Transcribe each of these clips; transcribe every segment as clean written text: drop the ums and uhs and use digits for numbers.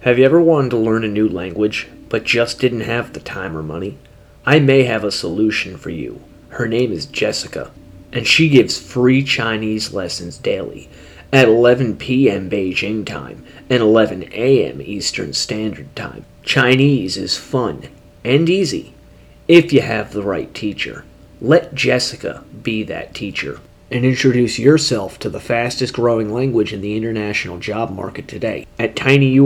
Have you ever wanted to learn a new language, but just didn't have the time or money? I may have a solution for you. Her name is Jessica, and she gives free Chinese lessons daily at 11 p.m. Beijing time and 11 a.m. Eastern Standard Time. Chinese is fun and easy if you have the right teacher. Let Jessica be that teacher and introduce yourself to the fastest growing language in the international job market today at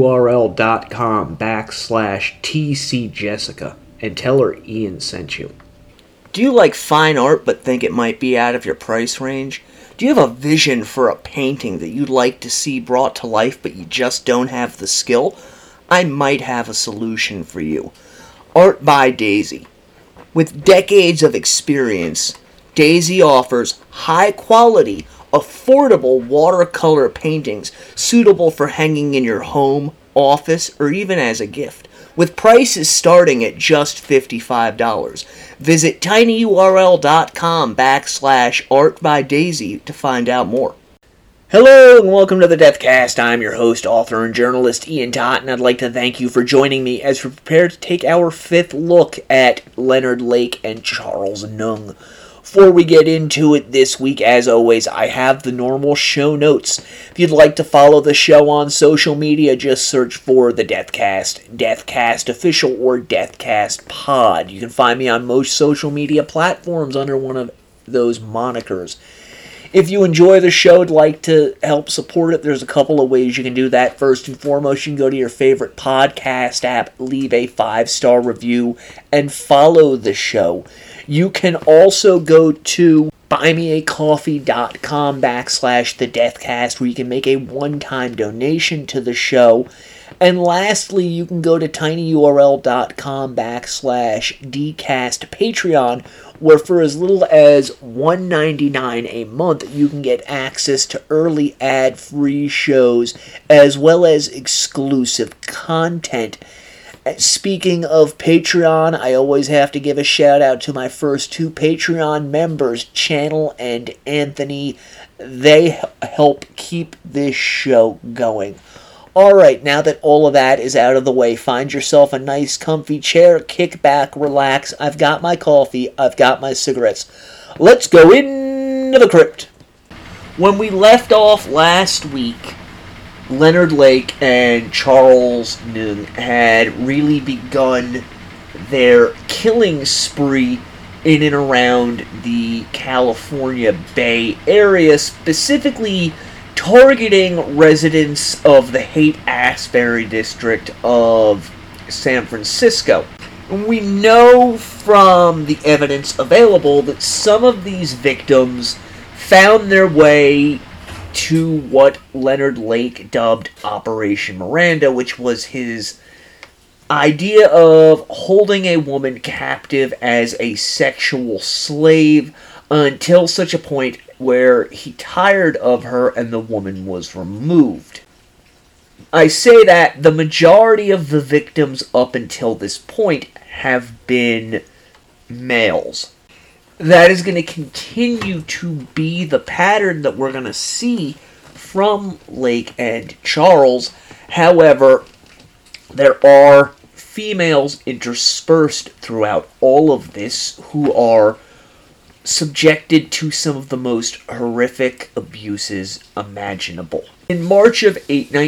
tinyurl.com/tcjessica and tell her Ian sent you. Do you like fine art but think it might be out of your price range? Do you have a vision for a painting that you'd like to see brought to life but you just don't have the skill? I might have a solution for you. Art by Daisy. With decades of experience, Daisy offers high-quality, affordable watercolor paintings suitable for hanging in your home, office, or even as a gift, with prices starting at just $55. Visit tinyurl.com/artbydaisy to find out more. Hello and welcome to the Deathcast. I'm your host, author, and journalist Ian Tott, and I'd like to thank you for joining me as we prepare to take our fifth look at Leonard Lake and Charles Nung. Before we get into it this week, as always, I have the normal show notes. If you'd like to follow the show on social media, just search for the Deathcast, Deathcast Official, or Deathcast Pod. You can find me on most social media platforms under one of those monikers. If you enjoy the show and like to help support it, there's a couple of ways you can do that. First and foremost, you can go to your favorite podcast app, leave a 5-star review, and follow the show. You can also go to buymeacoffee.com/thedeathcast where you can make a one-time donation to the show. And lastly, you can go to tinyurl.com/dcast Patreon, where for as little as $1.99 a month, you can get access to early ad-free shows, as well as exclusive content. Speaking of Patreon, I always have to give a shout out to my first two Patreon members, Channel and Anthony. They help keep this show going. Alright, now that all of that is out of the way, find yourself a nice comfy chair, kick back, relax. I've got my coffee, I've got my cigarettes. Let's go into the crypt. When we left off last week, Leonard Lake and Charles Nung had really begun their killing spree in and around the California Bay Area, specifically targeting residents of the Haight-Ashbury district of San Francisco. We know from the evidence available that some of these victims found their way to what Leonard Lake dubbed Operation Miranda, which was his idea of holding a woman captive as a sexual slave until such a point where he tired of her and the woman was removed. I say that the majority of the victims up until this point have been males. That is going to continue to be the pattern that we're going to see from Lake and Charles. However, there are females interspersed throughout all of this who are subjected to some of the most horrific abuses imaginable. In March of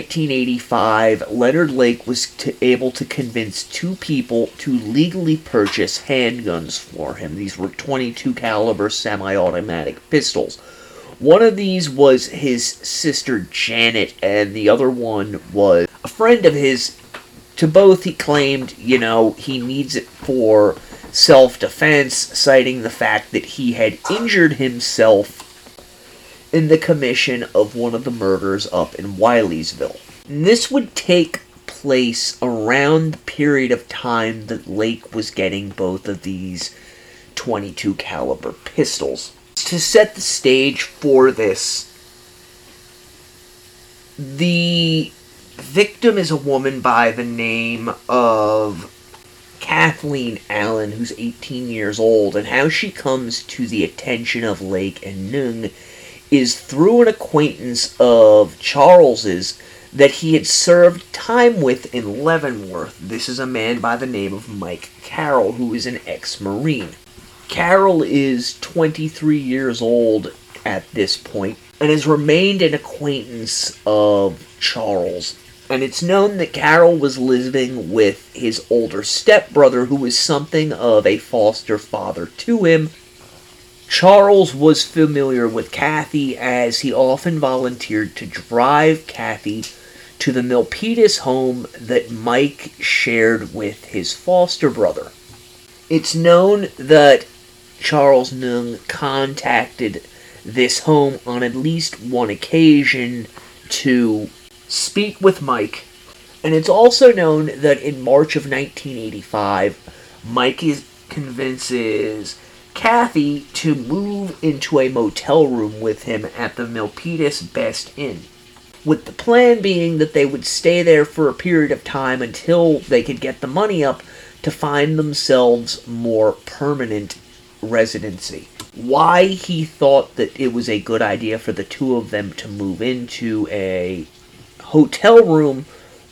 1985, Leonard Lake was able to convince two people to legally purchase handguns for him. These were .22 caliber semi-automatic pistols. One of these was his sister Janet, and the other one was a friend of his. To both he claimed, he needs it for self-defense, citing the fact that he had injured himself in the commission of one of the murders up in Wileysville. And this would take place around the period of time that Lake was getting both of these .22 caliber pistols. To set the stage for this, the victim is a woman by the name of Kathleen Allen, who's 18 years old, and how she comes to the attention of Lake and Nung is through an acquaintance of Charles's that he had served time with in Leavenworth. This is a man by the name of Mike Carroll, who is an ex-Marine. Carroll is 23 years old at this point and has remained an acquaintance of Charles. And it's known that Carroll was living with his older stepbrother, who was something of a foster father to him. Charles was familiar with Kathy, as he often volunteered to drive Kathy to the Milpitas home that Mike shared with his foster brother. It's known that Charles Nung contacted this home on at least one occasion to speak with Mike, and it's also known that in March of 1985, Mike convinces Kathy to move into a motel room with him at the Milpitas Best Inn, with the plan being that they would stay there for a period of time until they could get the money up to find themselves more permanent residency. Why he thought that it was a good idea for the two of them to move into a hotel room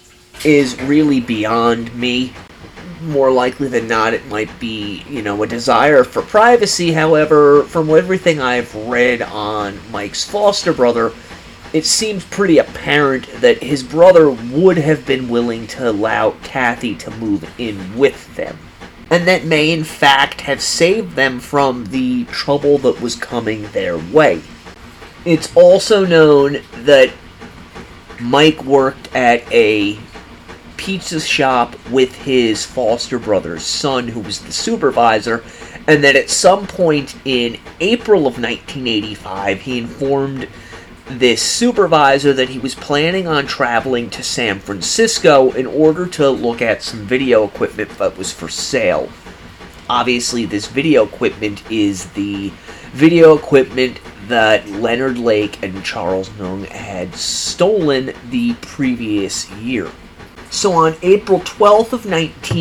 is really beyond me. More likely than not, it might be, a desire for privacy. However, from everything I've read on Mike's foster brother, it seems pretty apparent that his brother would have been willing to allow Kathy to move in with them, and that may in fact have saved them from the trouble that was coming their way. It's also known that Mike worked at a pizza shop with his foster brother's son, who was the supervisor, and that at some point in April of 1985, he informed this supervisor that he was planning on traveling to San Francisco in order to look at some video equipment that was for sale. Obviously, this video equipment is the video equipment that Leonard Lake and Charles Nung had stolen the previous year. So on April 12th of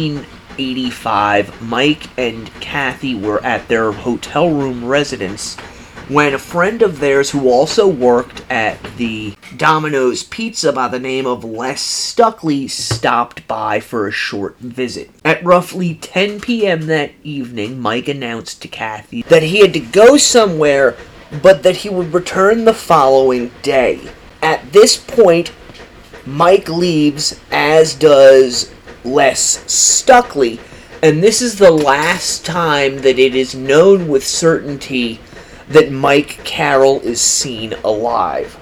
1985, Mike and Kathy were at their hotel room residence when a friend of theirs who also worked at the Domino's Pizza by the name of Les Stuckley stopped by for a short visit. At roughly 10 p.m. that evening, Mike announced to Kathy that he had to go somewhere, but that he would return the following day. At this point, Mike leaves, as does Les Stuckley, and this is the last time that it is known with certainty that Mike Carroll is seen alive.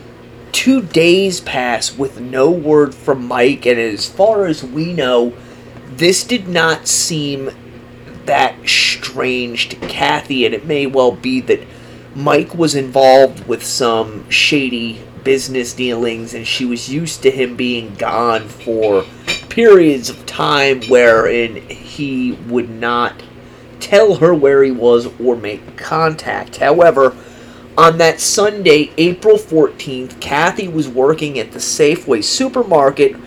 2 days pass with no word from Mike, and as far as we know, this did not seem that strange to Kathy, and it may well be that Mike was involved with some shady business dealings, and she was used to him being gone for periods of time wherein he would not tell her where he was or make contact. However, on that Sunday, April 14th, Kathy was working at the Safeway supermarket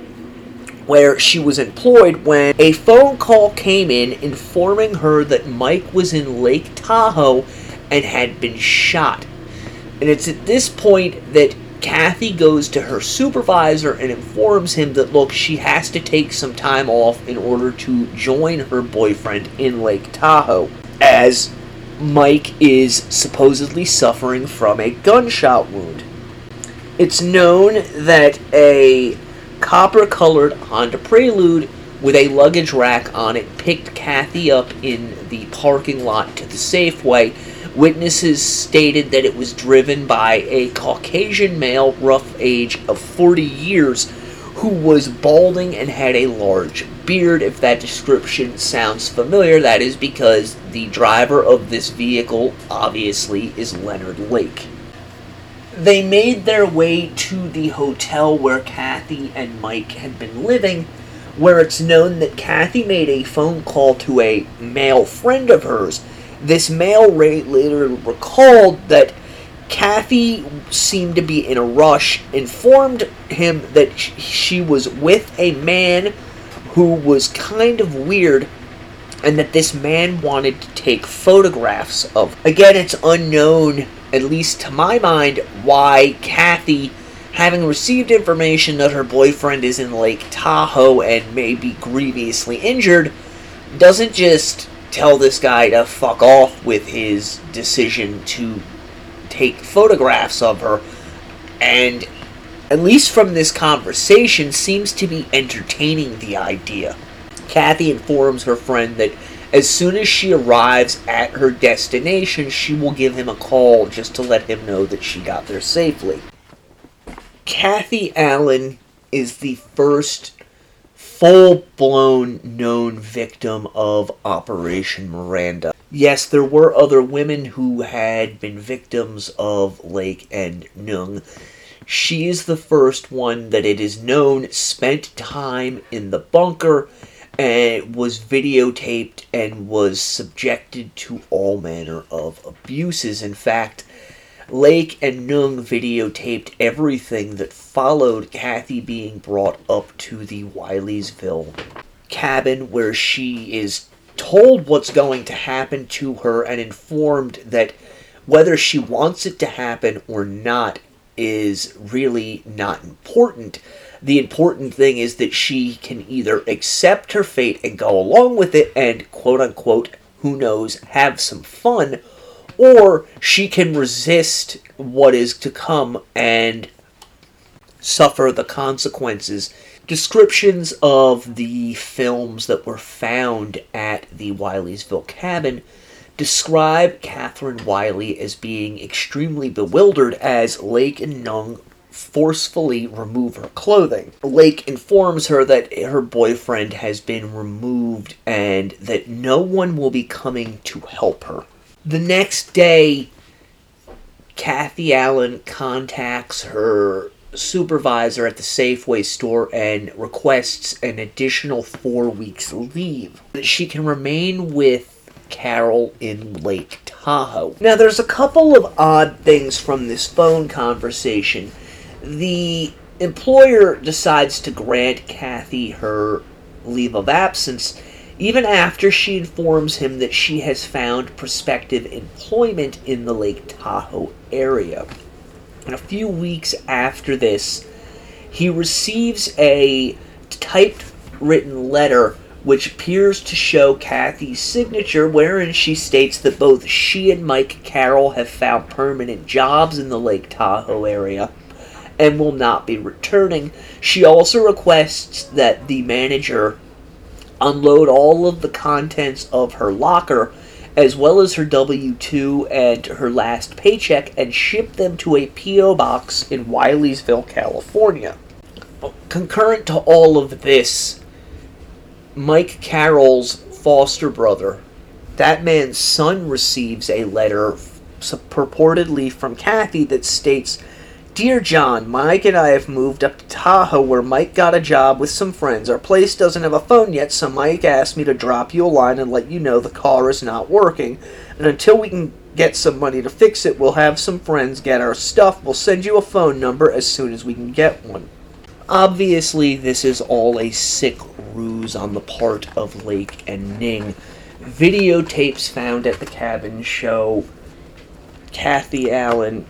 where she was employed when a phone call came in informing her that Mike was in Lake Tahoe and had been shot. And it's at this point that Kathy goes to her supervisor and informs him that, look, she has to take some time off in order to join her boyfriend in Lake Tahoe, as Mike is supposedly suffering from a gunshot wound. It's known that a copper-colored Honda Prelude with a luggage rack on it picked Kathy up in the parking lot to the Safeway. Witnesses stated that it was driven by a Caucasian male, rough age of 40 years, who was balding and had a large beard. If that description sounds familiar, that is because the driver of this vehicle, obviously, is Leonard Lake. They made their way to the hotel where Kathy and Mike had been living, where it's known that Kathy made a phone call to a male friend of hers. This male later recalled that Kathy seemed to be in a rush, informed him that she was with a man who was kind of weird, and that this man wanted to take photographs of. Again, it's unknown, at least to my mind, why Kathy Having received information that her boyfriend is in Lake Tahoe and may be grievously injured, doesn't just tell this guy to fuck off with his decision to take photographs of her, and at least from this conversation seems to be entertaining the idea. Kathy informs her friend that as soon as she arrives at her destination, she will give him a call just to let him know that she got there safely. Kathy Allen is the first full-blown known victim of Operation Miranda. Yes, there were other women who had been victims of Lake and Nung. She is the first one that it is known spent time in the bunker and was videotaped and was subjected to all manner of abuses. In fact, Lake and Nung videotaped everything that followed Kathy being brought up to the Wileysville cabin, where she is told what's going to happen to her and informed that whether she wants it to happen or not is really not important. The important thing is that she can either accept her fate and go along with it and, quote-unquote, who knows, have some fun, or she can resist what is to come and suffer the consequences. Descriptions of the films that were found at the Wileysville cabin describe Catherine Wiley as being extremely bewildered as Lake and Nung forcefully remove her clothing. Lake informs her that her boyfriend has been removed and that no one will be coming to help her. The next day, Kathy Allen contacts her supervisor at the Safeway store and requests an additional 4 weeks leave that she can remain with Carol in Lake Tahoe. Now, there's a couple of odd things from this phone conversation. The employer decides to grant Kathy her leave of absence even after she informs him that she has found prospective employment in the Lake Tahoe area. And a few weeks after this, he receives a typewritten letter which appears to show Kathy's signature, wherein she states that both she and Mike Carroll have found permanent jobs in the Lake Tahoe area and will not be returning. She also requests that the manager unload all of the contents of her locker, as well as her W-2 and her last paycheck, and ship them to a P.O. box in Wileysville, California. Concurrent to all of this, Mike Carroll's foster brother, that man's son, receives a letter purportedly from Kathy that states, "Dear John, Mike and I have moved up to Tahoe where Mike got a job with some friends. Our place doesn't have a phone yet, so Mike asked me to drop you a line and let you know the car is not working. And until we can get some money to fix it, we'll have some friends get our stuff. We'll send you a phone number as soon as we can get one." Obviously, this is all a sick ruse on the part of Lake and Ning. Videotapes found at the cabin show Kathy Allen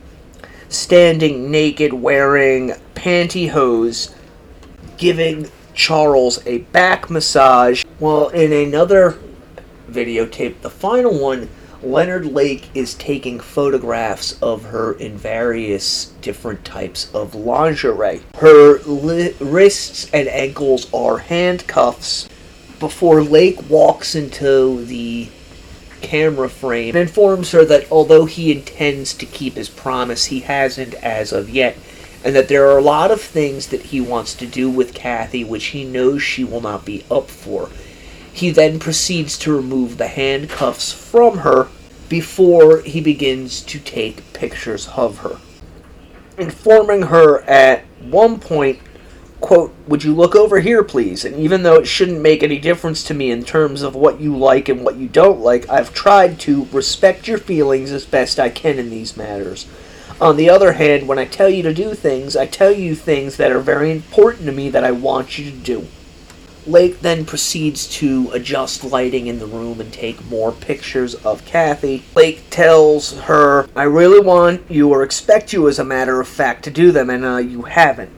standing naked, wearing pantyhose, giving Charles a back massage, while in another videotape, the final one, Leonard Lake is taking photographs of her in various different types of lingerie. Her wrists and ankles are handcuffs before Lake walks into the camera frame and informs her that although he intends to keep his promise, he hasn't as of yet, and that there are a lot of things that he wants to do with Kathy which he knows she will not be up for. He then proceeds to remove the handcuffs from her before he begins to take pictures of her, informing her at one point, quote, "Would you look over here, please? And even though it shouldn't make any difference to me in terms of what you like and what you don't like, I've tried to respect your feelings as best I can in these matters. On the other hand, when I tell you to do things, I tell you things that are very important to me that I want you to do." Lake then proceeds to adjust lighting in the room and take more pictures of Kathy. Lake tells her, I really want you or expect you as a matter of fact to do them, and you haven't.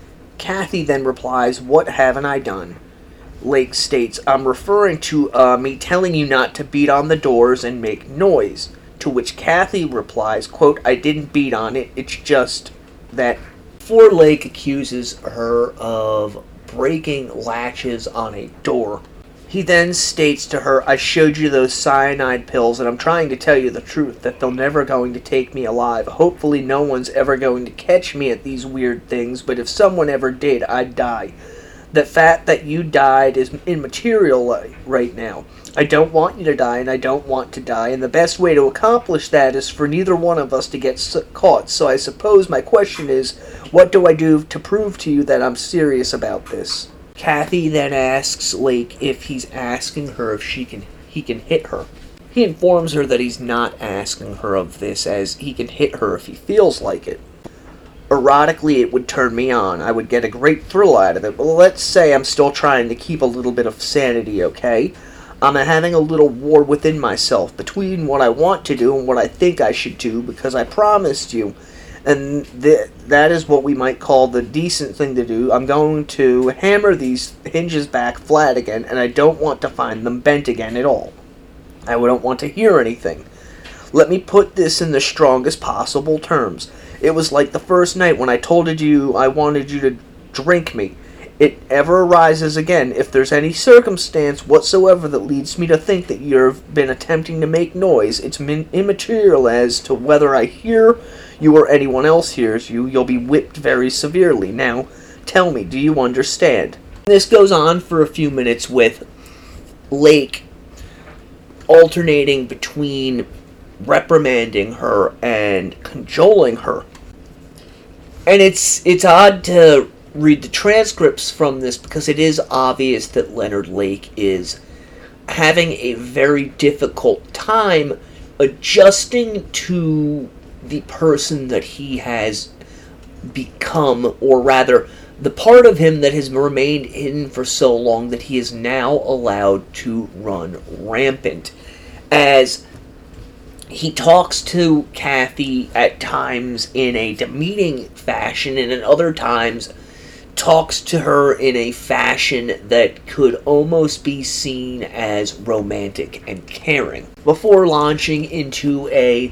Kathy then replies, what haven't I done? Lake states, I'm referring to me telling you not to beat on the doors and make noise. To which Kathy replies, quote, I didn't beat on it, it's just that. Before Lake accuses her of breaking latches on a door, he then states to her, I showed you those cyanide pills, and I'm trying to tell you the truth, that they're never going to take me alive. Hopefully no one's ever going to catch me at these weird things, but if someone ever did, I'd die. The fact that you died is immaterial right now. I don't want you to die, and I don't want to die, and the best way to accomplish that is for neither one of us to get caught. So I suppose my question is, what do I do to prove to you that I'm serious about this? Kathy then asks Lake if he's asking her if he can hit her. He informs her that he's not asking her of this, as he can hit her if he feels like it. Erotically, it would turn me on. I would get a great thrill out of it. But let's say I'm still trying to keep a little bit of sanity, okay? I'm having a little war within myself between what I want to do and what I think I should do, because I promised you. And that is what we might call the decent thing to do. I'm going to hammer these hinges back flat again, and I don't want to find them bent again at all. I don't want to hear anything. Let me put this in the strongest possible terms. It was like the first night when I told you I wanted you to drink me. It ever arises again, if there's any circumstance whatsoever that leads me to think that you've been attempting to make noise, it's immaterial as to whether I hear you or anyone else hears you. You'll be whipped very severely. Now, tell me, do you understand? This goes on for a few minutes with Lake alternating between reprimanding her and cajoling her. And it's odd to read the transcripts from this, because it is obvious that Leonard Lake is having a very difficult time adjusting to the person that he has become, or rather, the part of him that has remained hidden for so long that he is now allowed to run rampant. As he talks to Kathy at times in a demeaning fashion, and at other times talks to her in a fashion that could almost be seen as romantic and caring, before launching into a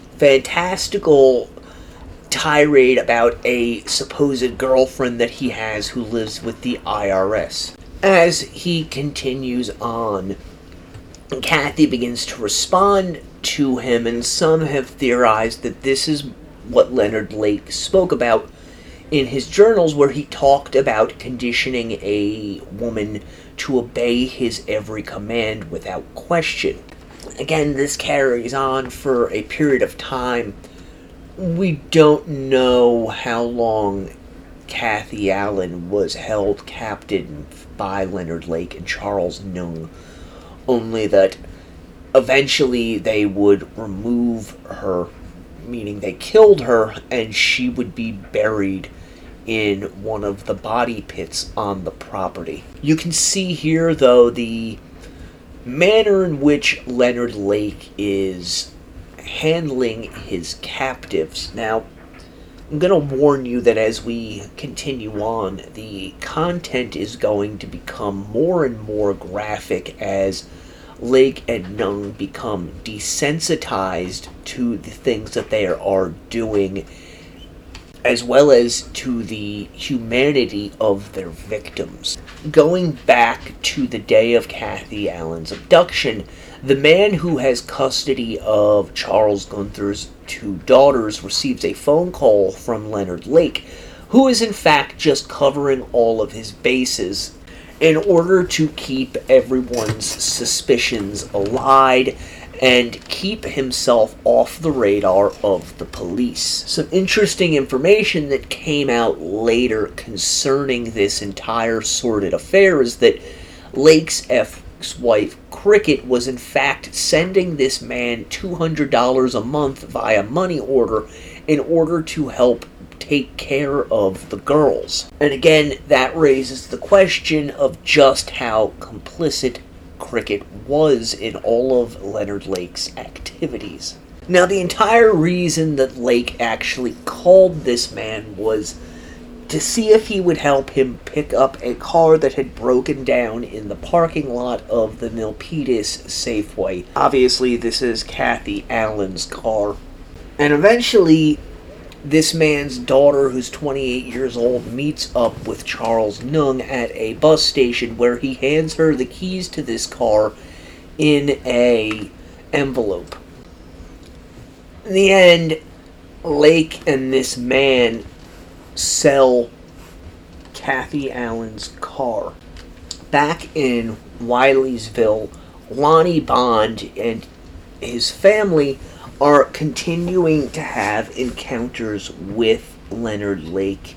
fantastical tirade about a supposed girlfriend that he has who lives with the IRS. As he continues on, Kathy begins to respond to him, and some have theorized that this is what Leonard Lake spoke about in his journals, where he talked about conditioning a woman to obey his every command without question. Again, this carries on for a period of time. We don't know how long Kathy Allen was held captive by Leonard Lake and Charles Nung, only that eventually they would remove her, meaning they killed her, and she would be buried in one of the body pits on the property. You can see here, though, the manner in which Leonard Lake is handling his captives. Now, I'm going to warn you that as we continue on, the content is going to become more and more graphic as Lake and Nung become desensitized to the things that they are doing, as well as to the humanity of their victims. Going back to the day of Kathy Allen's abduction, the man who has custody of Charles Gunther's two daughters receives a phone call from Leonard Lake, who is in fact just covering all of his bases in order to keep everyone's suspicions allayed and keep himself off the radar of the police. Some interesting information that came out later concerning this entire sordid affair is that Lake's ex-wife, Cricket, was in fact sending this man $200 a month via money order in order to help take care of the girls. And again, that raises the question of just how complicit Cricket was in all of Leonard Lake's activities. Now, the entire reason that Lake actually called this man was to see if he would help him pick up a car that had broken down in the parking lot of the Milpitas Safeway. Obviously, this is Kathy Allen's car. And eventually, this man's daughter, who's 28 years old, meets up with Charles Nung at a bus station where he hands her the keys to this car in a envelope. In the end, Lake and this man sell Kathy Allen's car. Back in Wileysville, Lonnie Bond and his family are continuing to have encounters with Leonard Lake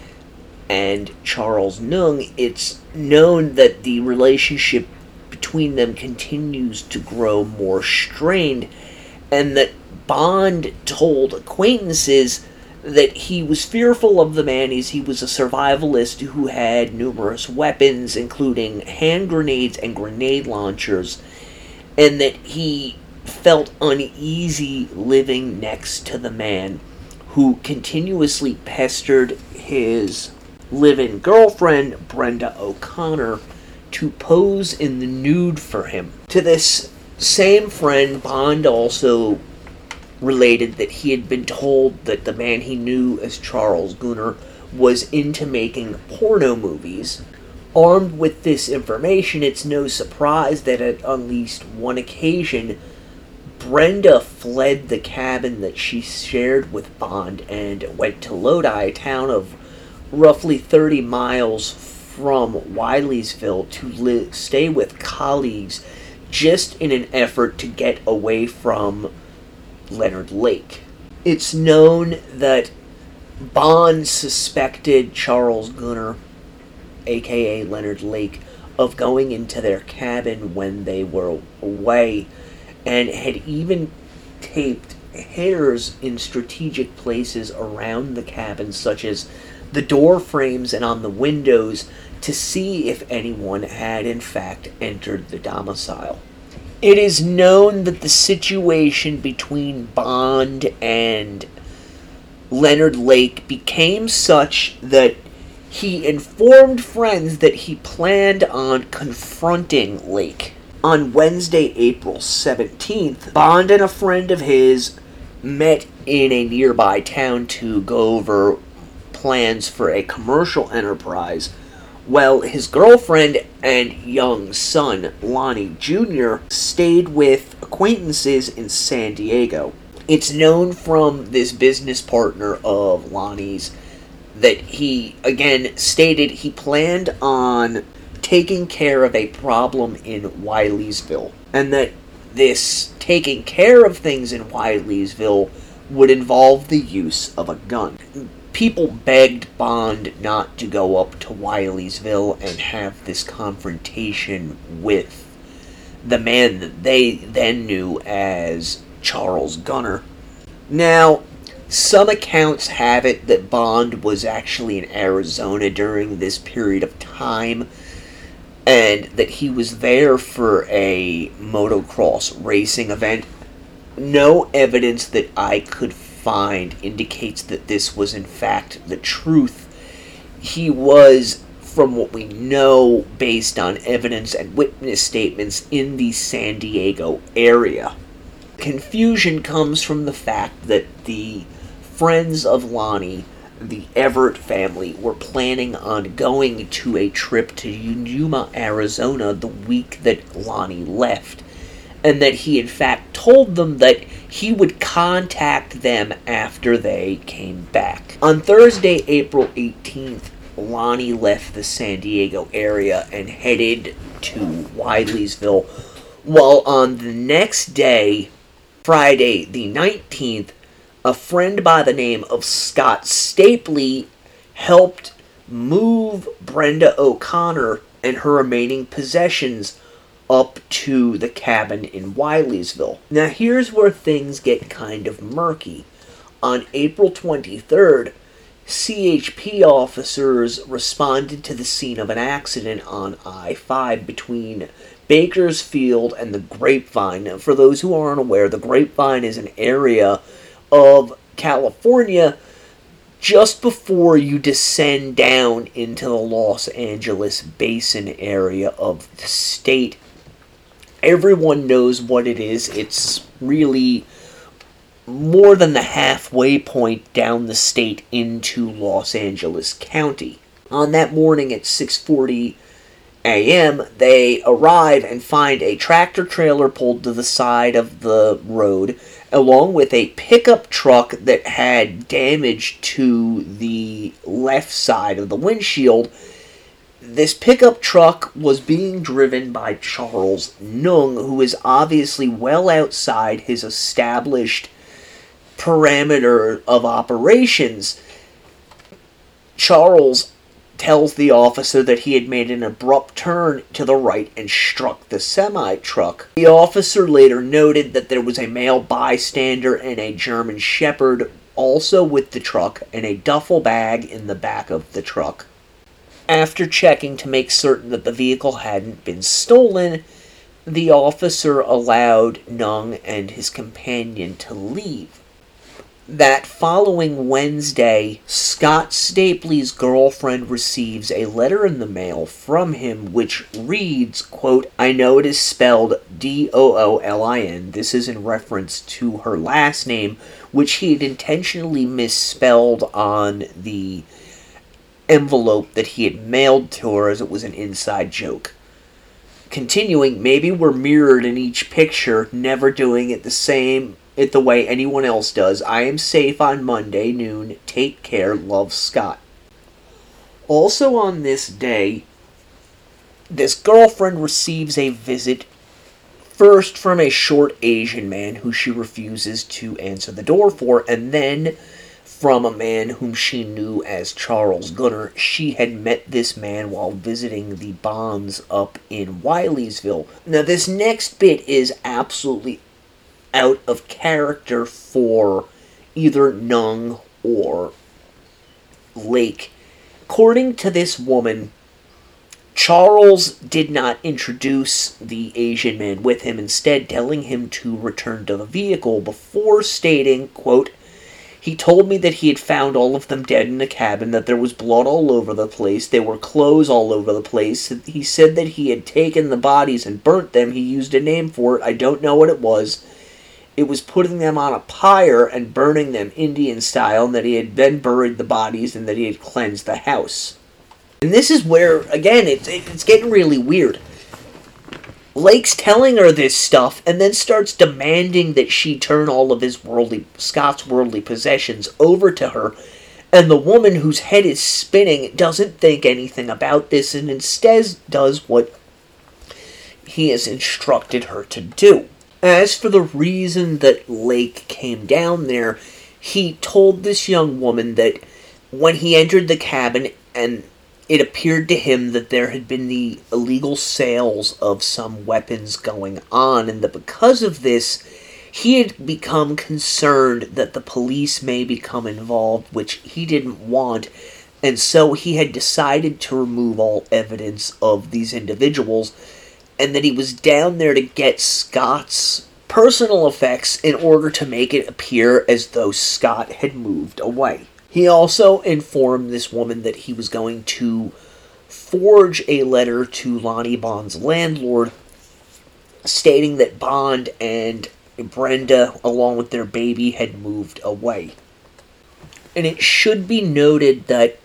and Charles Nung. It's known that the relationship between them continues to grow more strained, and that Bond told acquaintances that he was fearful of the man as he was a survivalist who had numerous weapons, including hand grenades and grenade launchers, and that he felt uneasy living next to the man who continuously pestered his live-in girlfriend, Brenda O'Connor, to pose in the nude for him. To this same friend, Bond also related that he had been told that the man he knew as Charles Gunner was into making porno movies. Armed with this information, it's no surprise that at least one occasion, Brenda fled the cabin that she shared with Bond and went to Lodi, a town of roughly 30 miles from Wileysville, to stay with colleagues, just in an effort to get away from Leonard Lake. It's known that Bond suspected Charles Gunner, aka Leonard Lake, of going into their cabin when they were away, and had even taped hairs in strategic places around the cabin, such as the door frames and on the windows, to see if anyone had in fact entered the domicile. It is known that the situation between Bond and Leonard Lake became such that he informed friends that he planned on confronting Lake. On Wednesday, April 17th, Bond and a friend of his met in a nearby town to go over plans for a commercial enterprise. Well, his girlfriend and young son, Lonnie Jr., stayed with acquaintances in San Diego. It's known from this business partner of Lonnie's that he, again, stated he planned on taking care of a problem in Wileysville, and that this taking care of things in Wileysville would involve the use of a gun. People begged Bond not to go up to Wileysville and have this confrontation with the man that they then knew as Charles Gunner. Now, some accounts have it that Bond was actually in Arizona during this period of time, and that he was there for a motocross racing event. No evidence that I could find indicates that this was in fact the truth. He was, from what we know, based on evidence and witness statements, in the San Diego area. Confusion comes from the fact that the friends of Lonnie, the Everett family, were planning on going to a trip to Yuma, Arizona the week that Lonnie left, and that he in fact told them that he would contact them after they came back. On Thursday, April 18th, Lonnie left the San Diego area and headed to Wileysville, while on the next day, Friday the 19th, a friend by the name of Scott Stapley helped move Brenda O'Connor and her remaining possessions up to the cabin in Wileysville. Now here's where things get kind of murky. On April 23rd, CHP officers responded to the scene of an accident on I-5 between Bakersfield and the Grapevine. For those who aren't aware, the Grapevine is an area of California just before you descend down into the Los Angeles Basin area of the state. Everyone knows what it is. It's really more than the halfway point down the state into Los Angeles County. On that morning at 6:40 a.m., they arrive and find a tractor trailer pulled to the side of the road, along with a pickup truck that had damage to the left side of the windshield. This pickup truck was being driven by Charles Nung, who is obviously well outside his established parameter of operations. Charles tells the officer that he had made an abrupt turn to the right and struck the semi-truck. The officer later noted that there was a male bystander and a German Shepherd also with the truck and a duffel bag in the back of the truck. After checking to make certain that the vehicle hadn't been stolen, the officer allowed Nung and his companion to leave. That following Wednesday, Scott Stapley's girlfriend receives a letter in the mail from him which reads, quote, "I know it is spelled Doolin. This is in reference to her last name, which he had intentionally misspelled on the envelope that he had mailed to her, as it was an inside joke." Continuing, "Maybe we're mirrored in each picture, never doing it the way anyone else does. I am safe on Monday noon. Take care. Love, Scott." Also on this day, this girlfriend receives a visit first from a short Asian man who she refuses to answer the door for, and then from a man whom she knew as Charles Gunner. She had met this man while visiting the Bonds up in Wileysville. Now, this next bit is absolutely out of character for either Nung or Lake. According to this woman, Charles did not introduce the Asian man with him, instead telling him to return to the vehicle before stating, quote, "He told me that he had found all of them dead in the cabin, that there was blood all over the place, there were clothes all over the place. He said that he had taken the bodies and burnt them. He used a name for it. I don't know what it was. It was putting them on a pyre and burning them Indian style, and that he had then buried the bodies and that he had cleansed the house." And this is where, again, it's getting really weird. Lake's telling her this stuff and then starts demanding that she turn all of Scott's worldly possessions over to her. And the woman whose head is spinning doesn't think anything about this and instead does what he has instructed her to do. As for the reason that Lake came down there, he told this young woman that when he entered the cabin and it appeared to him that there had been the illegal sales of some weapons going on, and that because of this, he had become concerned that the police may become involved, which he didn't want, and so he had decided to remove all evidence of these individuals, and that he was down there to get Scott's personal effects in order to make it appear as though Scott had moved away. He also informed this woman that he was going to forge a letter to Lonnie Bond's landlord stating that Bond and Brenda, along with their baby, had moved away. And it should be noted that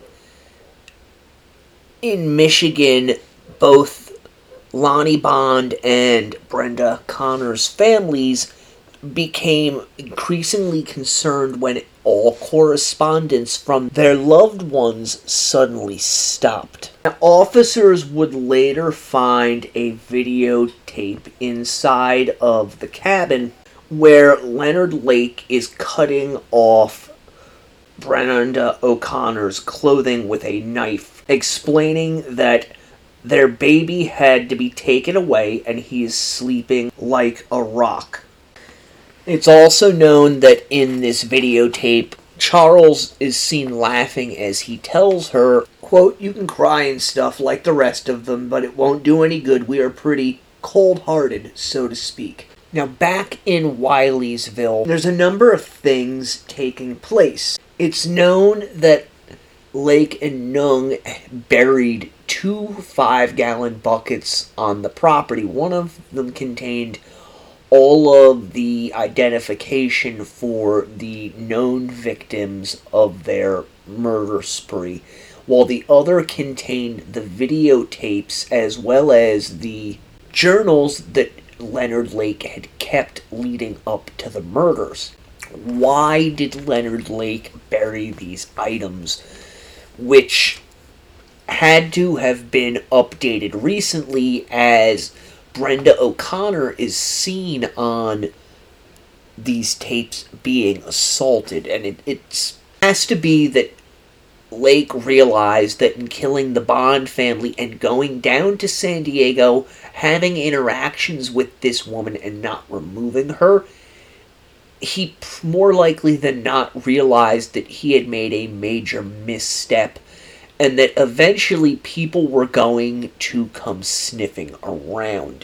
in Michigan, both Lonnie Bond and Brenda Connor's families became increasingly concerned when all correspondence from their loved ones suddenly stopped. Now, officers would later find a videotape inside of the cabin where Leonard Lake is cutting off Brenda O'Connor's clothing with a knife, explaining that their baby had to be taken away and he is sleeping like a rock. It's also known that in this videotape, Charles is seen laughing as he tells her, quote, "You can cry and stuff like the rest of them, but it won't do any good. We are pretty cold-hearted, so to speak." Now, back in Wileysville, there's a number of things taking place. It's known that Lake and Nung buried 2 5-gallon buckets on the property. One of them contained all of the identification for the known victims of their murder spree, while the other contained the videotapes as well as the journals that Leonard Lake had kept leading up to the murders. Why did Leonard Lake bury these items, which had to have been updated recently, as Brenda O'Connor is seen on these tapes being assaulted, and it has to be that Lake realized that in killing the Bond family and going down to San Diego, having interactions with this woman and not removing her, he more likely than not realized that he had made a major misstep, and that eventually people were going to come sniffing around.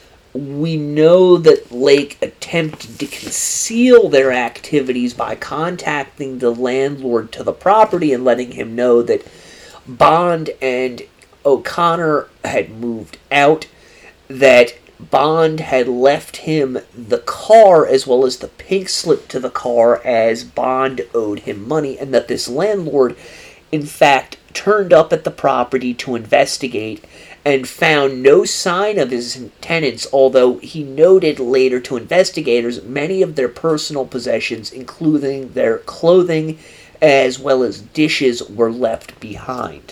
We know that Lake attempted to conceal their activities by contacting the landlord to the property and letting him know that Bond and O'Connor had moved out, that Bond had left him the car as well as the pink slip to the car as Bond owed him money, and that this landlord, in fact, turned up at the property to investigate and found no sign of his tenants, although he noted later to investigators many of their personal possessions, including their clothing as well as dishes, were left behind.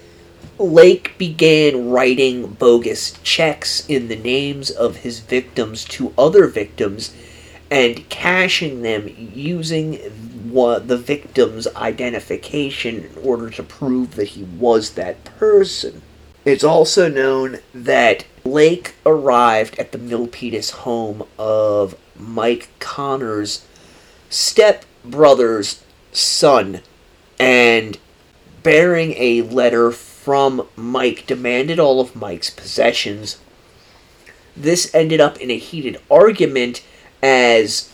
Lake began writing bogus checks in the names of his victims to other victims and cashing them using the victim's identification in order to prove that he was that person. It's also known that Lake arrived at the Milpitas home of Mike Connor's stepbrother's son, and bearing a letter from Mike, demanded all of Mike's possessions. This ended up in a heated argument as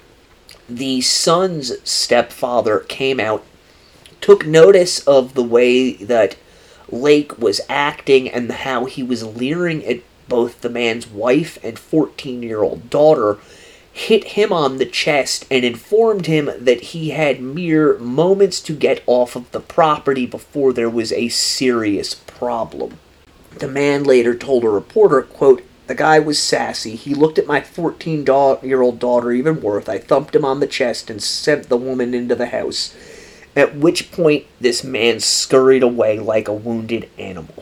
the son's stepfather came out, took notice of the way that Lake was acting and how he was leering at both the man's wife and 14-year-old daughter, hit him on the chest and informed him that he had mere moments to get off of the property before there was a serious problem. The man later told a reporter, quote, "The guy was sassy. He looked at my 14-year-old daughter even worse. I thumped him on the chest and sent the woman into the house. At which point, this man scurried away like a wounded animal."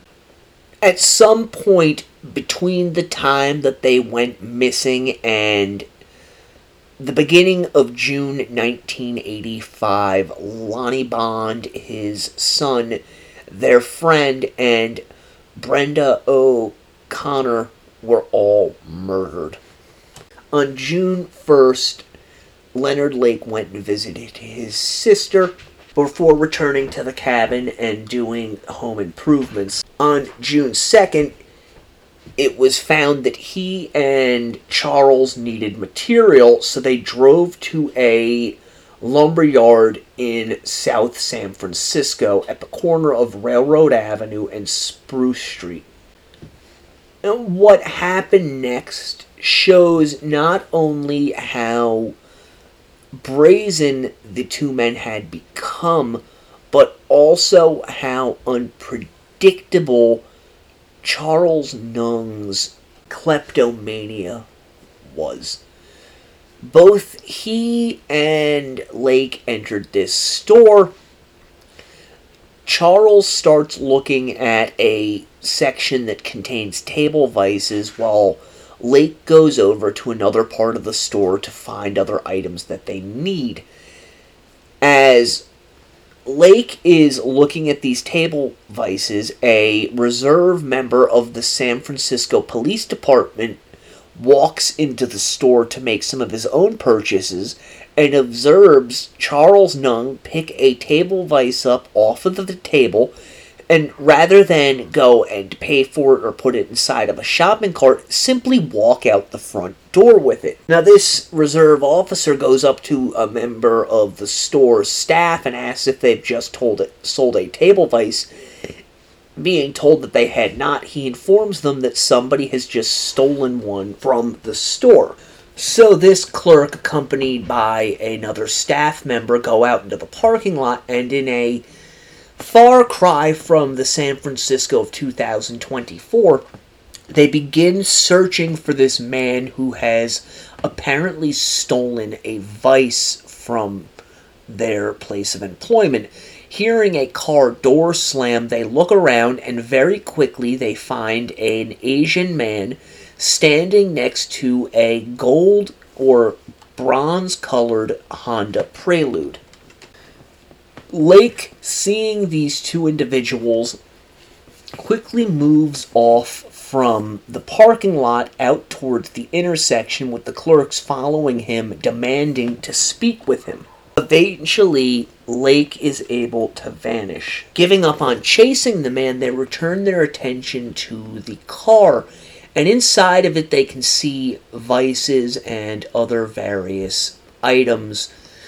At some point between the time that they went missing and the beginning of June 1985, Lonnie Bond, his son, their friend, and Brenda O'Connor were all murdered. On June 1st, Leonard Lake went and visited his sister before returning to the cabin and doing home improvements. On June 2nd, it was found that he and Charles needed material, so they drove to a lumber yard in South San Francisco at the corner of Railroad Avenue and Spruce Street. And what happened next shows not only how brazen the two men had become, but also how unpredictable Charles Nung's kleptomania was. Both he and Lake entered this store. Charles starts looking at a section that contains table vices, while Lake goes over to another part of the store to find other items that they need. As Lake is looking at these table vices, a reserve member of the San Francisco Police Department walks into the store to make some of his own purchases, and observes Charles Nung pick a table vise up off of the table, and rather than go and pay for it or put it inside of a shopping cart, simply walk out the front door with it. Now, this reserve officer goes up to a member of the store's staff and asks if they've just sold a table vise. Being told that they had not, he informs them that somebody has just stolen one from the store. So this clerk, accompanied by another staff member, go out into the parking lot, and in a far cry from the San Francisco of 2024, they begin searching for this man who has apparently stolen a vise from their place of employment. Hearing a car door slam, they look around, and very quickly they find an Asian man standing next to a gold or bronze-colored Honda Prelude. Lake, seeing these two individuals, quickly moves off from the parking lot out towards the intersection, with the clerks following him, demanding to speak with him. Eventually, Lake is able to vanish. Giving up on chasing the man, they return their attention to the car, and inside of it they can see vices and other various items.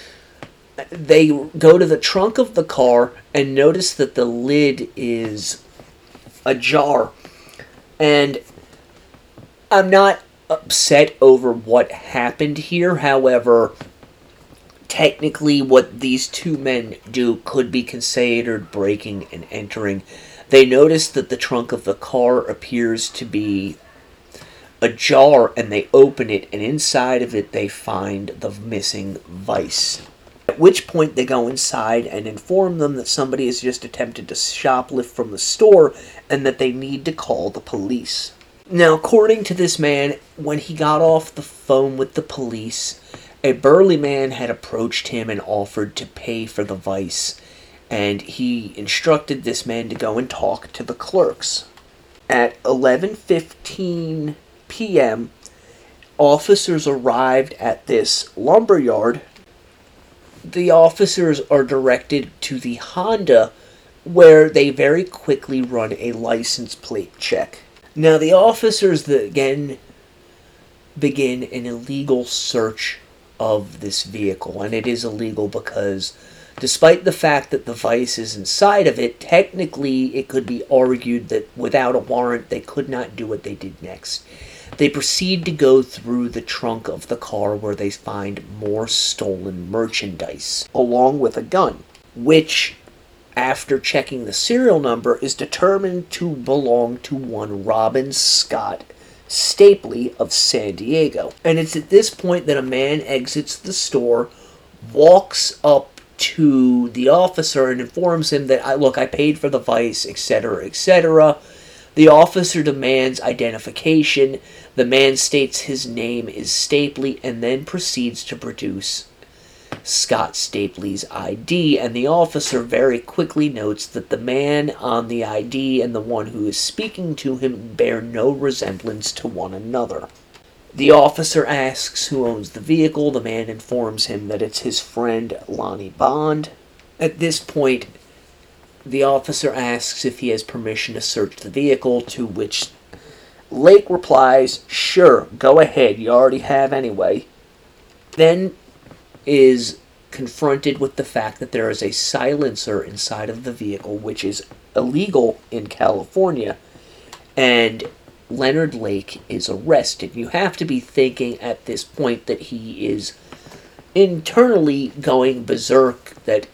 They go to the trunk of the car and notice that the lid is ajar. And I'm not upset over what happened here. However, technically what these two men do could be considered breaking and entering. They notice that the trunk of the car appears to be ajar, and they open it, and inside of it they find the missing vice. At which point they go inside and inform them that somebody has just attempted to shoplift from the store and that they need to call the police. Now, according to this man, when he got off the phone with the police, a burly man had approached him and offered to pay for the vice, and he instructed this man to go and talk to the clerks. At 11:15 p.m., officers arrived at this lumberyard. The officers are directed to the Honda, where they very quickly run a license plate check. Now, the officers again begin an illegal search of this vehicle, and it is illegal because despite the fact that the vice is inside of it, technically it could be argued that without a warrant they could not do what they did next. They proceed to go through the trunk of the car, where they find more stolen merchandise, along with a gun, which, after checking the serial number, is determined to belong to one Robin Scott Stapley of San Diego. And it's at this point that a man exits the store, walks up to the officer and informs him that, I paid for the vice, etc., etc. The officer demands identification. The man states his name is Stapley and then proceeds to produce Scott Stapley's ID, and the officer very quickly notes that the man on the ID and the one who is speaking to him bear no resemblance to one another. The officer asks who owns the vehicle. The man informs him that it's his friend Lonnie Bond. At this point, the officer asks if he has permission to search the vehicle, to which Lake replies, "Sure, go ahead, you already have anyway." Then is confronted with the fact that there is a silencer inside of the vehicle, which is illegal in California, and Leonard Lake is arrested. You have to be thinking at this point that he is internally going berserk, that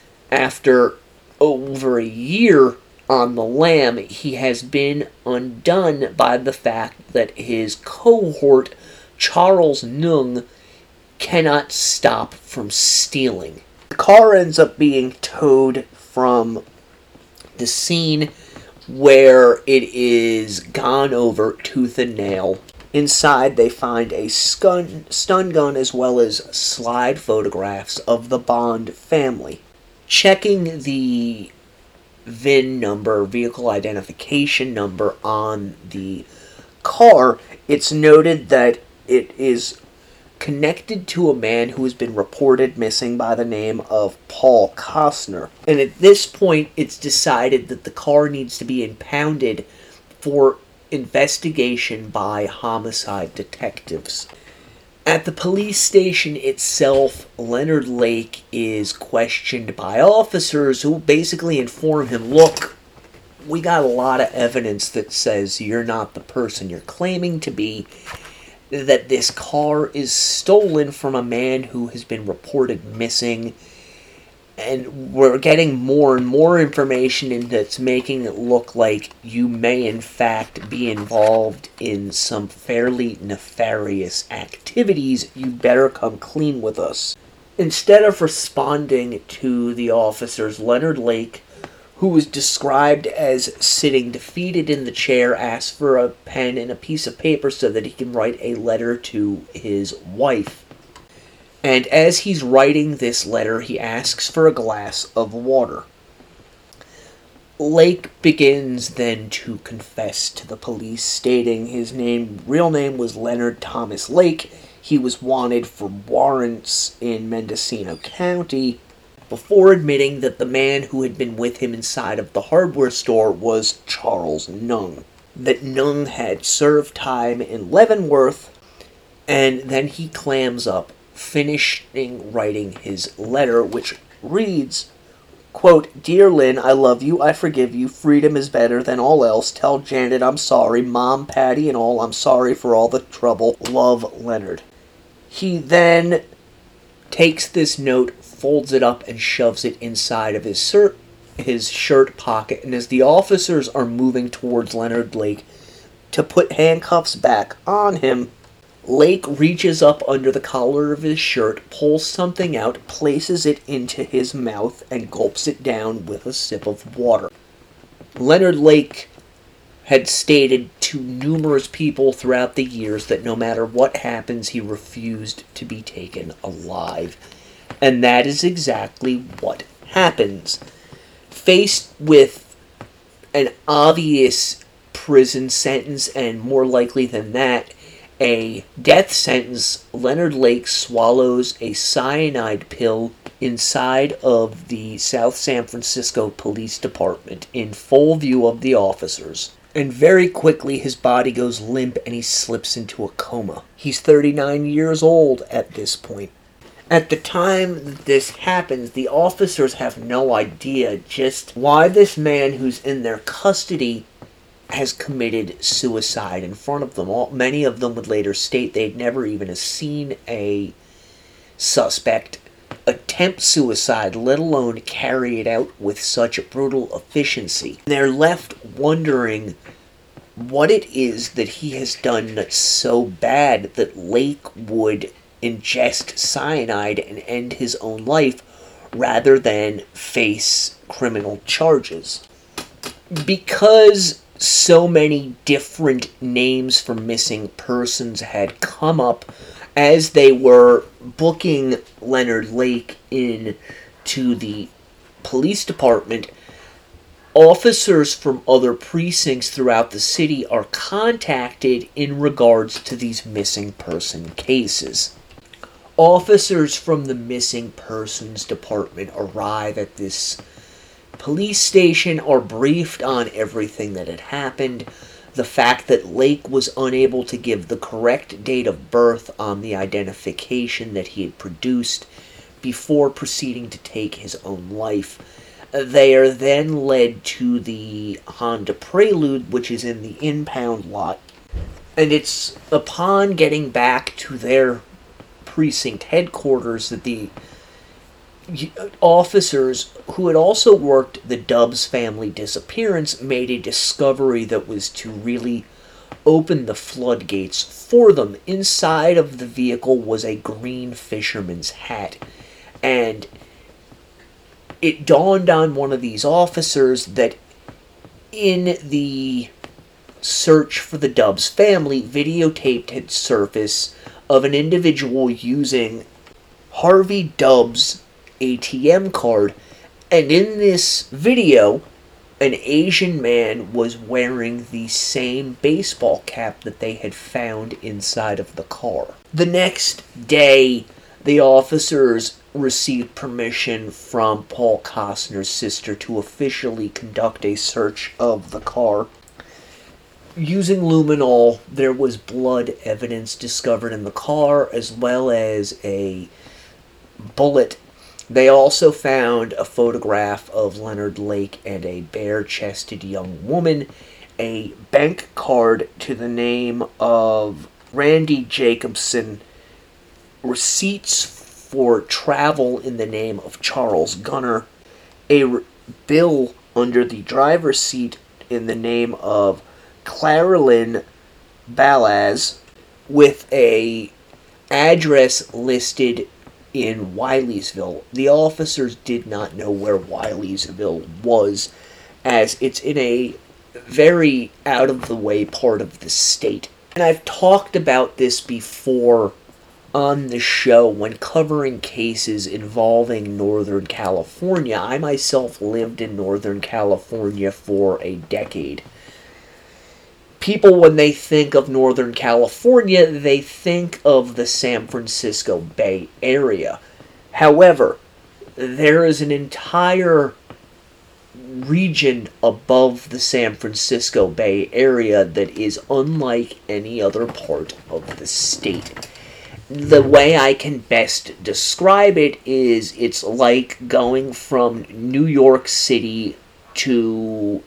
after over a year on the lam, he has been undone by the fact that his cohort, Charles Nung, cannot stop from stealing. The car ends up being towed from the scene, where it is gone over tooth and nail. Inside they find a stun gun as well as slide photographs of the Bond family. Checking the VIN number, vehicle identification number, on the car, it's noted that it is connected to a man who has been reported missing by the name of Paul Costner. And at this point, it's decided that the car needs to be impounded for investigation by homicide detectives. At the police station itself, Leonard Lake is questioned by officers who basically inform him, look, we got a lot of evidence that says you're not the person you're claiming to be, that this car is stolen from a man who has been reported missing, and we're getting more and more information and that's making it look like you may in fact be involved in some fairly nefarious activities. You better come clean with us. Instead of responding to the officers, Leonard Lake, who was described as sitting defeated in the chair, asks for a pen and a piece of paper so that he can write a letter to his wife. And as he's writing this letter, he asks for a glass of water. Lake begins then to confess to the police, stating his real name was Leonard Thomas Lake. He was wanted for warrants in Mendocino County, before admitting that the man who had been with him inside of the hardware store was Charles Nung. That Nung had served time in Leavenworth, and then he clams up, finishing writing his letter, which reads, quote, "Dear Lynn, I love you, I forgive you, freedom is better than all else, tell Janet I'm sorry, Mom, Patty, and all, I'm sorry for all the trouble, love, Leonard." He then takes this note, folds it up, and shoves it inside of his shirt pocket, and as the officers are moving towards Leonard Lake to put handcuffs back on him, Lake reaches up under the collar of his shirt, pulls something out, places it into his mouth, and gulps it down with a sip of water. Leonard Lake had stated to numerous people throughout the years that no matter what happens, he refused to be taken alive. And that is exactly what happens. Faced with an obvious prison sentence, and more likely than that, a death sentence, Leonard Lake swallows a cyanide pill inside of the South San Francisco Police Department in full view of the officers. And very quickly his body goes limp and he slips into a coma. He's 39 years old at this point. At the time that this happens, the officers have no idea just why this man who's in their custody has committed suicide in front of them. Many of them would later state they'd never even seen a suspect attempt suicide, let alone carry it out with such brutal efficiency. They're left wondering what it is that he has done that's so bad that Lake would ingest cyanide and end his own life rather than face criminal charges. Because so many different names for missing persons had come up as they were booking Leonard Lake in to the police department, officers from other precincts throughout the city are contacted in regards to these missing person cases. Officers from the missing persons department arrive at this police station, are briefed on everything that had happened, the fact that Lake was unable to give the correct date of birth on the identification that he had produced before proceeding to take his own life. They are then led to the Honda Prelude, which is in the impound lot, and it's upon getting back to their precinct headquarters that the officers who had also worked the Dubs family disappearance made a discovery that was to really open the floodgates for them. Inside of the vehicle was a green fisherman's hat, and it dawned on one of these officers that in the search for the Dubs family, videotaped had surfaced of an individual using Harvey Dubs' ATM card, and in this video an Asian man was wearing the same baseball cap that they had found inside of the car. The next day, the officers received permission from Paul Costner's sister to officially conduct a search of the car. Using luminol, there was blood evidence discovered in the car, as well as a bullet. They also found a photograph of Leonard Lake and a bare-chested young woman, a bank card to the name of Randy Jacobson, receipts for travel in the name of Charles Gunner, a bill under the driver's seat in the name of Claralyn Balaz, with a address listed in Wileysville. The officers did not know where Wileysville was, as it's in a very out-of-the-way part of the state. And I've talked about this before on the show when covering cases involving Northern California. I myself lived in Northern California for a decade. People, when they think of Northern California, they think of the San Francisco Bay Area. However, there is an entire region above the San Francisco Bay Area that is unlike any other part of the state. The way I can best describe it is it's like going from New York City to,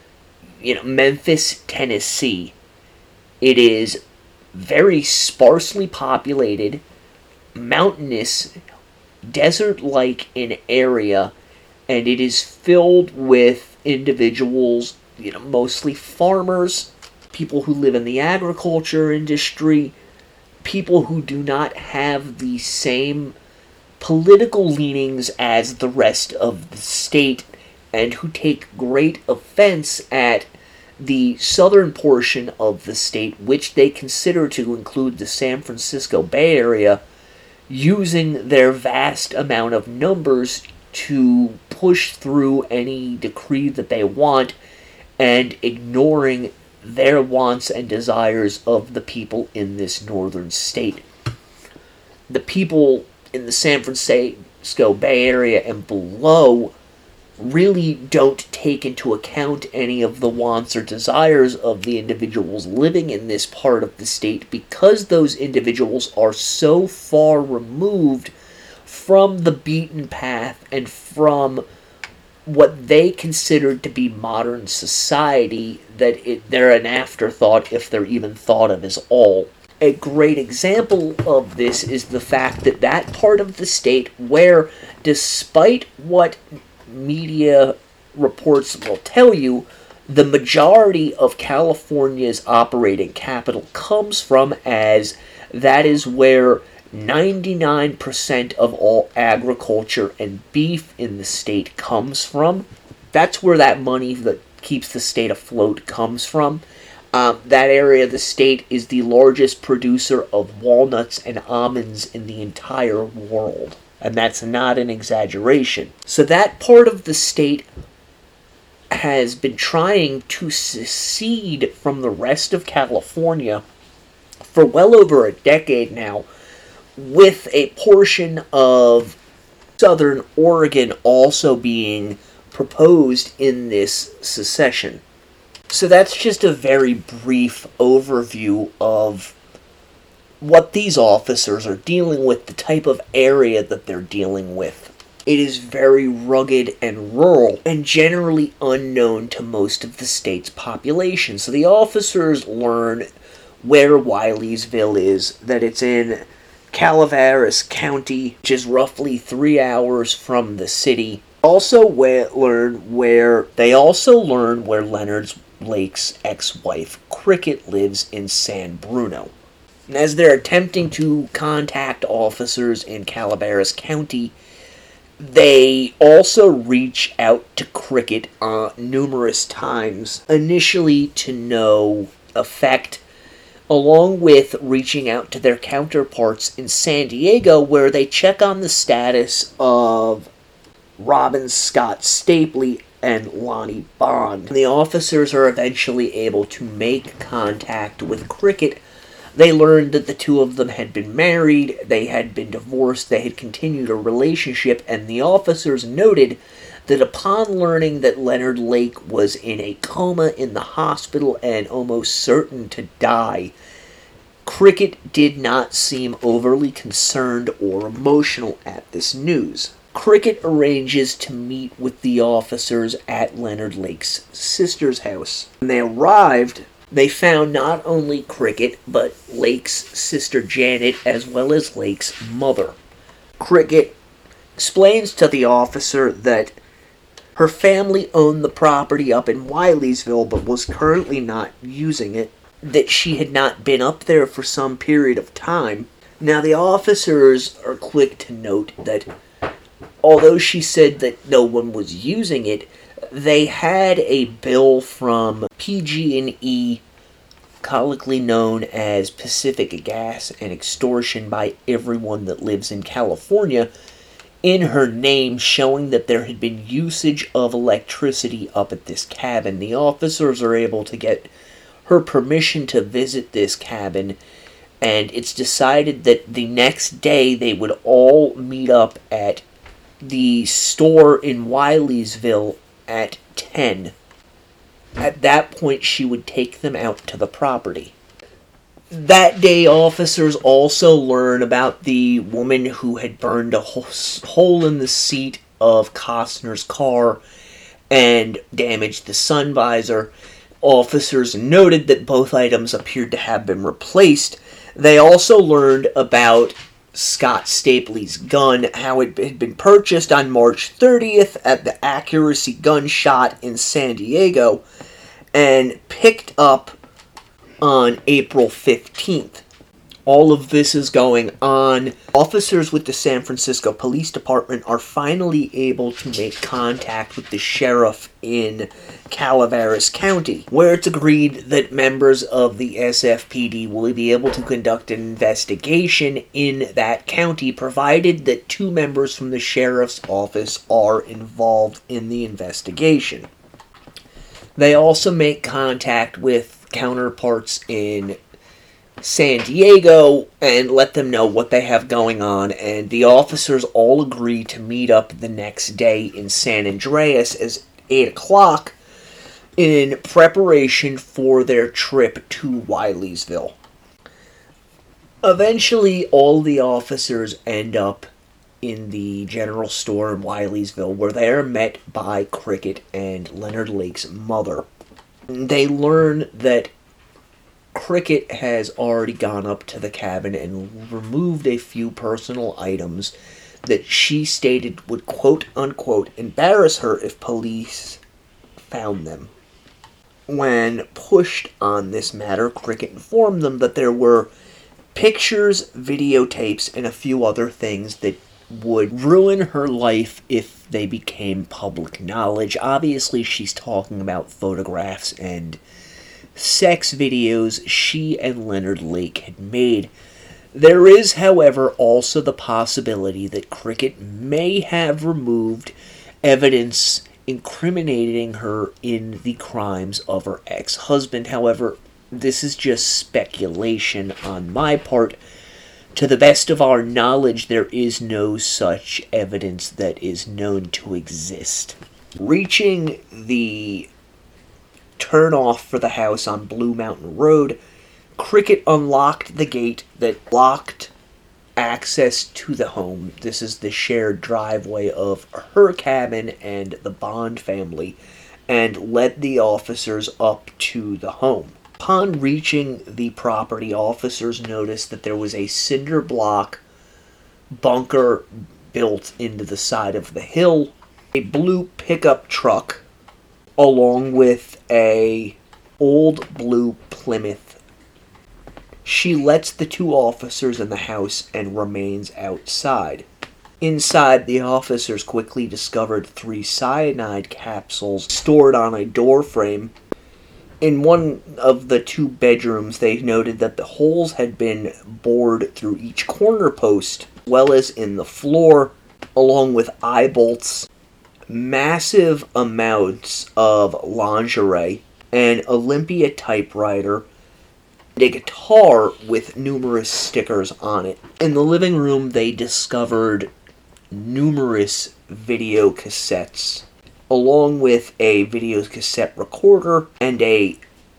Memphis, Tennessee. It is very sparsely populated, mountainous, desert-like in area, and it is filled with individuals, mostly farmers, people who live in the agriculture industry, people who do not have the same political leanings as the rest of the state, and who take great offense at the southern portion of the state, which they consider to include the San Francisco Bay Area, using their vast amount of numbers to push through any decree that they want, and ignoring their wants and desires of the people in this northern state. The people in the San Francisco Bay Area and below really don't take into account any of the wants or desires of the individuals living in this part of the state, because those individuals are so far removed from the beaten path and from what they considered to be modern society, that they're an afterthought if they're even thought of as all. A great example of this is the fact that that part of the state where, despite what media reports will tell you, the majority of California's operating capital comes from, as that is where 99% of all agriculture and beef in the state comes from. That's where that money that keeps the state afloat comes from. That area of the state is the largest producer of walnuts and almonds in the entire world. And that's not an exaggeration. So that part of the state has been trying to secede from the rest of California for well over a decade now, with a portion of southern Oregon also being proposed in this secession. So that's just a very brief overview of what these officers are dealing with, the type of area that they're dealing with. It is very rugged and rural, and generally unknown to most of the state's population. So the officers learn where Wileysville is, that it's in Calaveras County, which is roughly 3 hours from the city. They also learn where Leonard Lake's ex-wife Cricket lives in San Bruno. And as they're attempting to contact officers in Calaveras County, they also reach out to Cricket numerous times, initially to no effect, along with reaching out to their counterparts in San Diego, where they check on the status of Robin Scott Stapley, and Lonnie Bond. The officers are eventually able to make contact with Cricket. They learned that the two of them had been married, they had been divorced, they had continued a relationship, and the officers noted that upon learning that Leonard Lake was in a coma in the hospital and almost certain to die, Cricket did not seem overly concerned or emotional at this news. Cricket arranges to meet with the officers at Leonard Lake's sister's house. When they arrived, they found not only Cricket, but Lake's sister Janet, as well as Lake's mother. Cricket explains to the officer that her family owned the property up in Wileysville, but was currently not using it, that she had not been up there for some period of time. Now, the officers are quick to note that although she said that no one was using it, they had a bill from PG&E, colloquially known as Pacific Gas and Extortion by everyone that lives in California, in her name, showing that there had been usage of electricity up at this cabin. The officers are able to get her permission to visit this cabin, and it's decided that the next day they would all meet up at the store in Wileysville at 10. At that point, she would take them out to the property. That day, officers also learn about the woman who had burned a hole in the seat of Costner's car and damaged the sun visor. Officers noted that both items appeared to have been replaced. They also learned about Scott Stapley's gun, how it had been purchased on March 30th at the Accuracy Gun Shop in San Diego and picked up on April 15th. All of this is going on. Officers with the San Francisco Police Department are finally able to make contact with the sheriff in Calaveras County, where it's agreed that members of the SFPD will be able to conduct an investigation in that county, provided that 2 members from the sheriff's office are involved in the investigation. They also make contact with counterparts in San Diego and let them know what they have going on, and the officers all agree to meet up the next day in San Andreas at 8 o'clock in preparation for their trip to Wileysville. Eventually, all the officers end up in the general store in Wileysville, where they are met by Cricket and Leonard Lake's mother. They learn that Cricket has already gone up to the cabin and removed a few personal items that she stated would quote-unquote embarrass her if police found them. When pushed on this matter, Cricket informed them that there were pictures, videotapes, and a few other things that would ruin her life if they became public knowledge. Obviously, she's talking about photographs and sex videos she and Leonard Lake had made. There is, however, also the possibility that Cricket may have removed evidence incriminating her in the crimes of her ex-husband. However, this is just speculation on my part. To the best of our knowledge, there is no such evidence that is known to exist. Reaching the turn-off for the house on Blue Mountain Road, Cricket unlocked the gate that blocked access to the home. This is the shared driveway of her cabin and the Bond family, and led the officers up to the home. Upon reaching the property, officers noticed that there was a cinder block bunker built into the side of the hill, a blue pickup truck, along with a old blue Plymouth. She lets the 2 officers in the house and remains outside. Inside, the officers quickly discovered 3 cyanide capsules stored on a door frame. In one of the 2 bedrooms, they noted that the holes had been bored through each corner post, as well as in the floor, along with eye bolts massive amounts of lingerie, an Olympia typewriter, and a guitar with numerous stickers on it. In the living room, they discovered numerous video cassettes, along with a video cassette recorder and a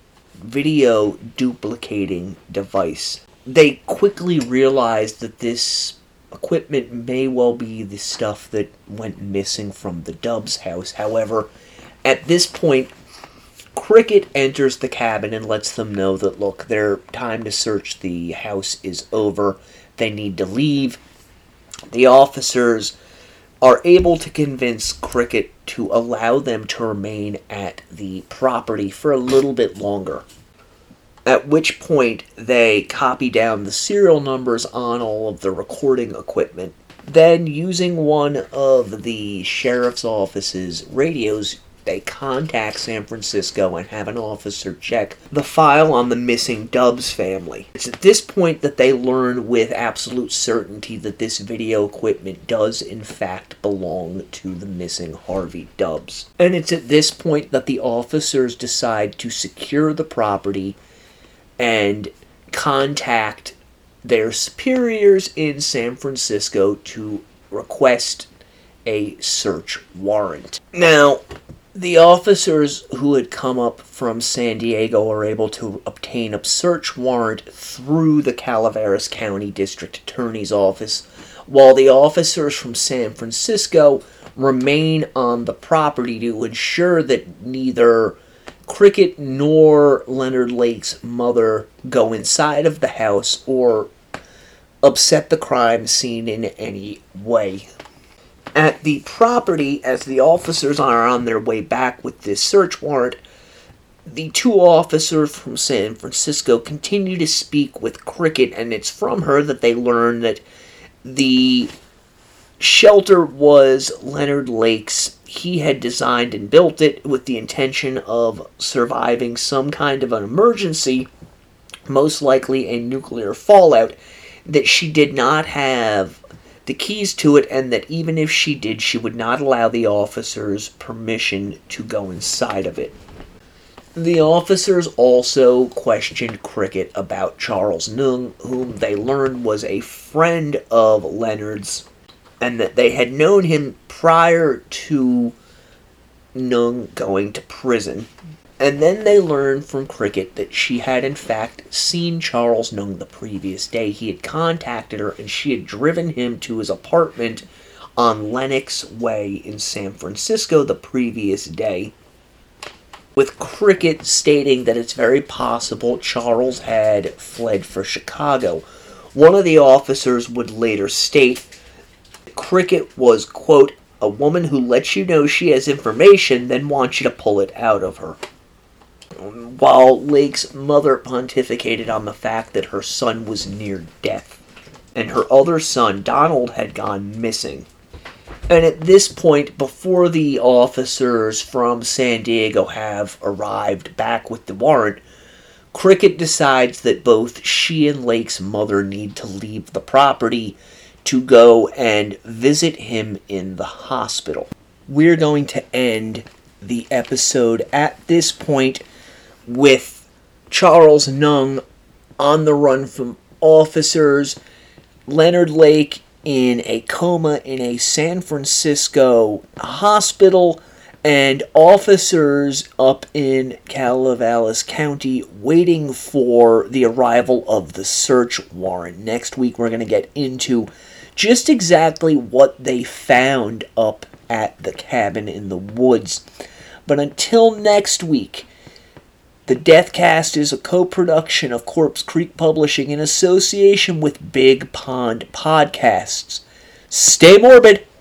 video duplicating device. They quickly realized that this equipment may well be the stuff that went missing from the Dubs house. However, at this point, Cricket enters the cabin and lets them know that, look, their time to search the house is over. They need to leave. The officers are able to convince Cricket to allow them to remain at the property for a little bit longer. At which point, they copy down the serial numbers on all of the recording equipment. Then, using one of the sheriff's office's radios, they contact San Francisco and have an officer check the file on the missing Dubs family. It's at this point that they learn with absolute certainty that this video equipment does in fact belong to the missing Harvey Dubs. And it's at this point that the officers decide to secure the property and contact their superiors in San Francisco to request a search warrant. Now, the officers who had come up from San Diego are able to obtain a search warrant through the Calaveras County District Attorney's Office, while the officers from San Francisco remain on the property to ensure that neither Cricket nor Leonard Lake's mother go inside of the house or upset the crime scene in any way. At the property, as the officers are on their way back with this search warrant, the two officers from San Francisco continue to speak with Cricket, and it's from her that they learn that the shelter was Leonard Lake's. He had designed and built it with the intention of surviving some kind of an emergency, most likely a nuclear fallout, that she did not have the keys to it, and that even if she did, she would not allow the officers permission to go inside of it. The officers also questioned Cricket about Charles Nung, whom they learned was a friend of Leonard's, and that they had known him prior to Nung going to prison. And then they learned from Cricket that she had in fact seen Charles Nung the previous day. He had contacted her and she had driven him to his apartment on Lenox Way in San Francisco the previous day, with Cricket stating that it's very possible Charles had fled for Chicago. One of the officers would later state Cricket was, quote, a woman who lets you know she has information, then wants you to pull it out of her. While Lake's mother pontificated on the fact that her son was near death, and her other son, Donald, had gone missing. And at this point, before the officers from San Diego have arrived back with the warrant, Cricket decides that both she and Lake's mother need to leave the property to go and visit him in the hospital. We're going to end the episode at this point with Charles Nung on the run from officers, Leonard Lake in a coma in a San Francisco hospital, and officers up in Calaveras County waiting for the arrival of the search warrant. Next week we're going to get into just exactly what they found up at the cabin in the woods. But until next week, the Deathcast is a co-production of Corpse Creek Publishing in association with Big Pond Podcasts. Stay morbid!